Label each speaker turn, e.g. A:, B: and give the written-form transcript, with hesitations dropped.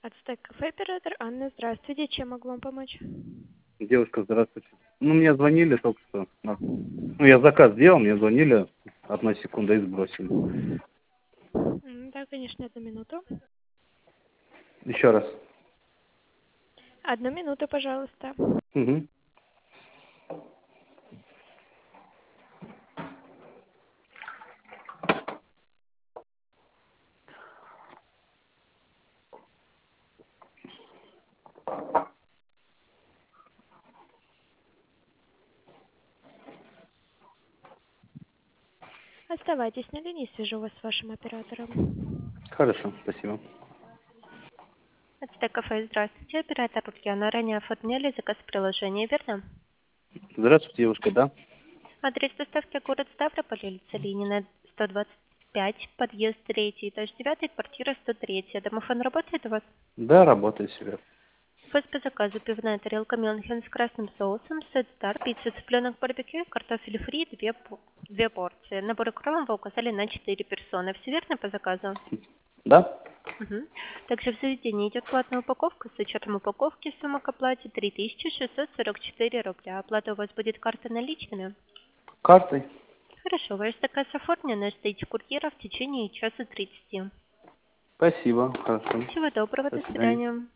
A: Ацтек кафе, оператор Анна, здравствуйте. Чем могу вам помочь?
B: Девушка, здравствуйте. Ну, мне звонили только что. Ну, я заказ сделал, мне звонили, одна секунда, и сбросили.
A: Да, конечно, одну минуту.
B: Еще раз.
A: Одну минуту, пожалуйста.
B: Угу.
A: Оставайтесь на линии, свяжу вас с вашим оператором.
B: Хорошо, спасибо.
A: Ацтек кафе, здравствуйте. Оператор Ульяна. Ранее оформляли заказ в приложении, верно?
B: Здравствуйте, девушка, да?
A: Адрес доставки город Ставрополь, улица Ленина, 125, подъезд 3, этаж 9, квартира 103. Домофон работает у вас?
B: Да, работаю себе.
A: У вас по заказу пивная тарелка Мюнхен с красным соусом, сет стар, пицца, цыпленок барбекю, картофель фри, две порции. Набор кровом вы указали на 4 персоны. Все верно по заказу?
B: Да?
A: Мгм. Также в заведении идет платная упаковка. С учетом упаковки сумма к оплате 3644 рубля. Оплата у вас будет картой наличными?
B: Картой?
A: Хорошо, ваш заказ оформлен, ждите курьера в течение часа 30.
B: Спасибо, хорошо.
A: Всего доброго,
B: До
A: до
B: свидания.
A: свидания.